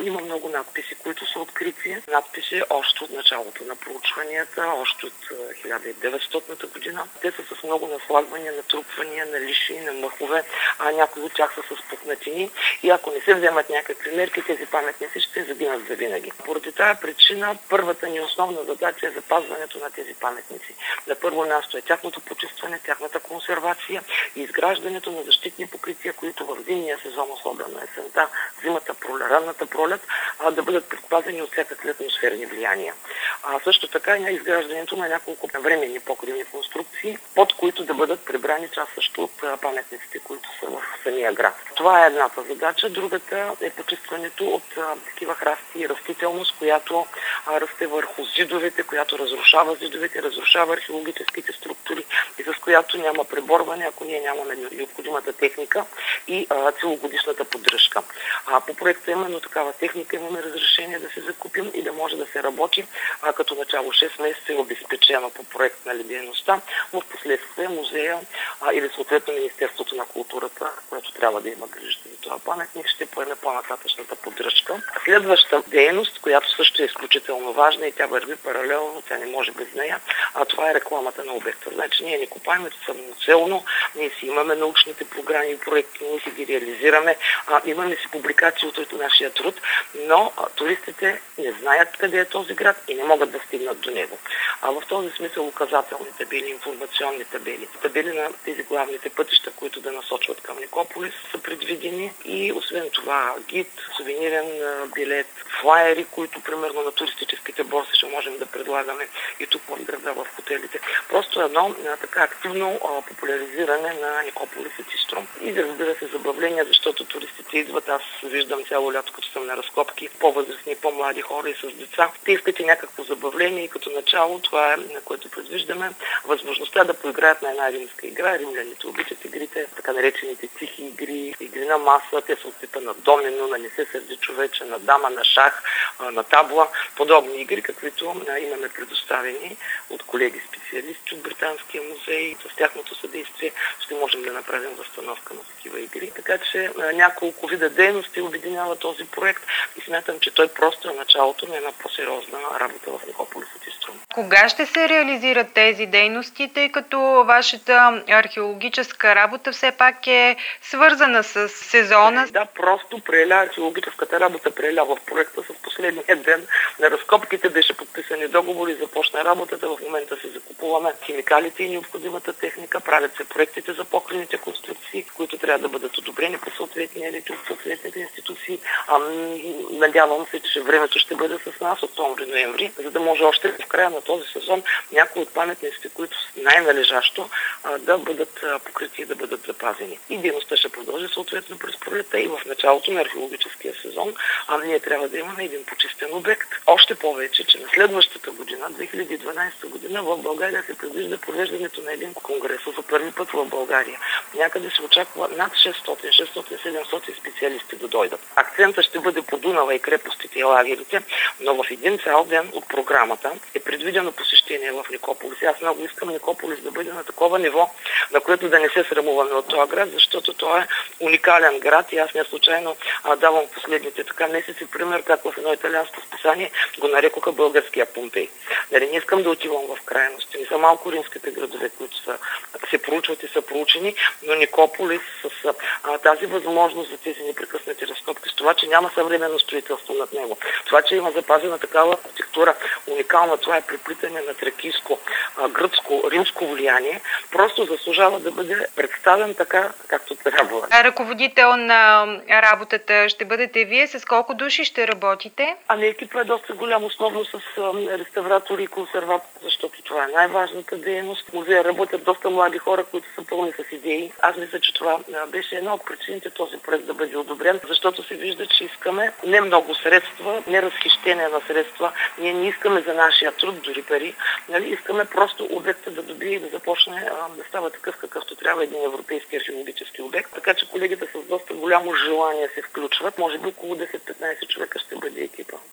Има много надписи, които са открити. Надписи още от началото на проучванията, още от 1900 година. Те са с много наслагвания, натрупвания на лиши, на мъхове, а някои от тях са с пукнатини. И ако не се вземат някакви мерки, тези паметници ще загинат завинаги. Поради тази причина, първата ни основна задача е запазването на тези паметници. На първо място е тяхното почистване, тяхната консервация и изграждането на защитни покрития, които в зимния сезон, особено есента, зимата, ранната пролет, да бъдат предпазени от всякакви атмосферни влияния. Също така и на изграждането на няколко временни покривни конструкции, под които да бъдат прибрани част също от паметниците, които са в самия град. Това е едната задача. Другата е почистването от такива храсти и растителност, която расте върху зидовете, която разрушава зидовете, разрушава археологическите структури и с която няма преборване, ако ние нямаме необходимата техника и целогодишната поддръжка. По проекта именно такава техника имаме разрешение да се закупим и да може да се работи, като начало 6 месеца е обезпечено по проект на дейността, но в последствие музея или съответно Министерството на културата, което трябва да има грижата за това паметник, ще поеме по-нататъчната поддръжка. Следваща дейност, която също е изключително важна и тя върви паралелно, тя не може без нея, това е рекламата на обекта. Значи ние не купаем самоцелно, ние си имаме научните програми и проекти, ние си ги реализираме, имаме си публикации от нашия труд, но туристите не знаят къде е този град и не могат да стигнат до него. В този смисъл указателни табели, информационни табели на тези главните пътища, които да насочват към Никополис, са предвидени и освен това гид, сувенирен билет, флаери, които примерно на туристическите борси ще можем да предлагаме и тук в града, в хотелите. Просто едно така активно популяризиране на Никополис и Иструм. И разбира се забавления, защото туристите идват, аз виждам цяло лято, като съм на разкопки, по-възрастни, по-млади хора и с деца. Те искат и някакво забавление и като начало това е, на което предвиждаме, възможността да поиграят на една римска игра. Римляните обичат игрите, така наречените тихи игри, игри на маса, те са от типа на домино, на не се сърди човече, на дама, на шах, на табла, подобни игри, каквито имаме предоставени от колеги специалисти от Британския музей. С тяхното съдействие ще можем да направим възстановка на такива игри. Така че няколко вида дейности обединява този проект и смятам, че той просто е началото на една по-сериозна работа в Никополис от Иструм. Кога ще се реализират тези дейности, тъй като вашата археологическа работа все пак е свързана с сезона? Да, просто археологическата работа преля в проекта с последния ден на разкопките, беше подписани договори, започна работата, в момента се закупуваме химикалите и необходимата техника, правят се проектите за покривните конструкции, които трябва да бъдат одобрени по съответния ред от съответните институции. Надявам се, че времето ще бъде с нас октомври-ноември, за да може още в края на този сезон някои от паметниците, които са най-належащо, да бъдат покрити и да бъдат запазени. И дейността ще продължи съответно през пролета и в началото на археологическия сезон. Ние трябва да имаме един почистен обект. Още повече, че на следващата година, 2012 година, в България се предвижда провеждането на един конгрес за първи път в България. Някъде се очаква над 600-700 специалисти да дойдат. Акцента ще бъде по Дунава и крепостите и лагерите, но в един цял ден от програмата е предвидено посещение в Никополис. Аз много искам Никополис да бъде на такова ниво, на което да не се срамуваме от този град, защото той е уникален град и аз не случайно давам последните месеци пример, как в едно италианско списание го нарекоха българския Помпей. Не искам да отивам в крайности. Не са малко римските градове, които се проучват и са проучени, но Никополис с тази възможност за тези непрекъснати разкопки, с това, че няма съвременно строителство над него, това, че има запазена такава архитектура уникална, това е преплитане на тракийско, гръцко, римско влияние, просто заслужава да бъде представен така, както трябва. Ръководител на работата ще бъдете вие. С колко души ще работите? Екипът е доста голям, основно с реставратори и консерватори, защото това е най-важната дейност. В музея работят доста млади хора, които са пълни с идеи. Аз мисля, че това беше една от причините този проект да бъде одобрен, защото се вижда, че искаме не много средства, не разхищение на средства. Ние не искаме за нашия труд, дори пари. Искаме просто обекта да добие и да започне да става такъв, какъвто трябва един европейски археологически обект. Така че колегите с доста голямо желание се включват. Може би около 10-15 човека ще бъде екипа.